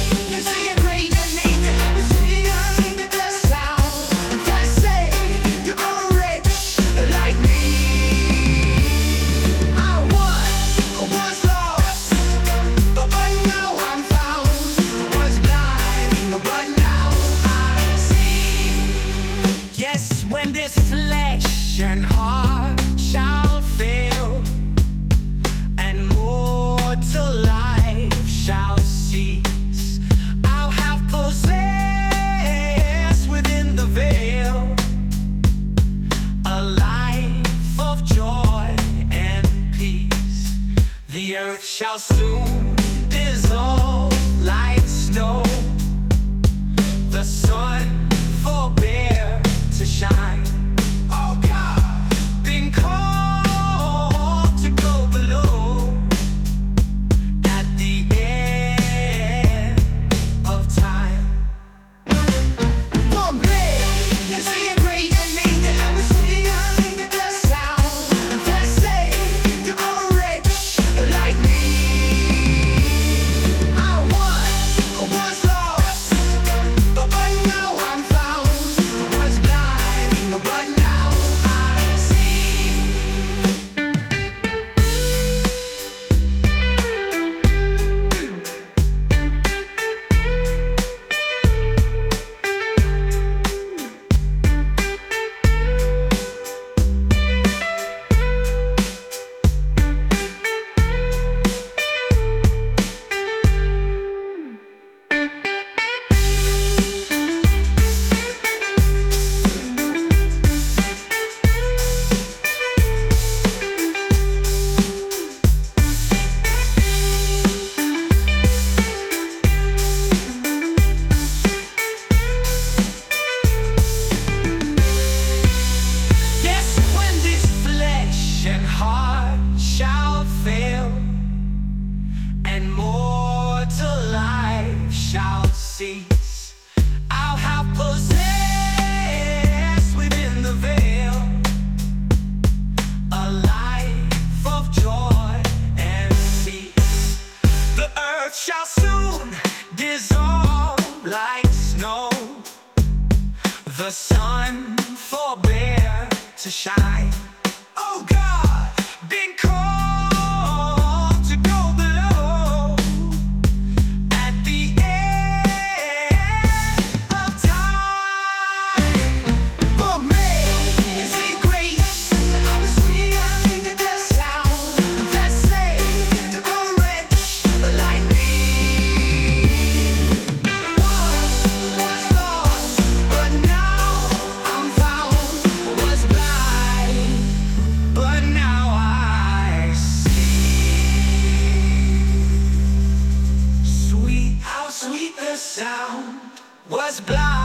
You see it great and neat. You see the sound. They say you're gonna rich like me. I was lost, but now I'm found. Was blind, but now I see. Yes, when this flesh and heart shall fail, and mortal life shall cease, I'll have possessed within the veil a life of joy and peace. The earth shall soon dissolve like snow, the sun forbear to shine. Oh God, been called to go below at the end of time. For me, you see it great and neat. You see the sound. They say you're gonna rich like me. I was lost, but now I'm found. Was blind, but now I see. Yes, when this flesh and heart shall fail, and mortal life shall cease, I'll have possessed within the veil a life of joy and peace. The earth shall soon dissolve like snow, the sun forbear to shine. Oh God, been called to go below at the end of time. For me, you see grace, I'm sweet the sound. That say you're gonna rich like me. Was lost, but now I'm found. Was blind, but now I see. Sweet, how sweet the sound. Was blind.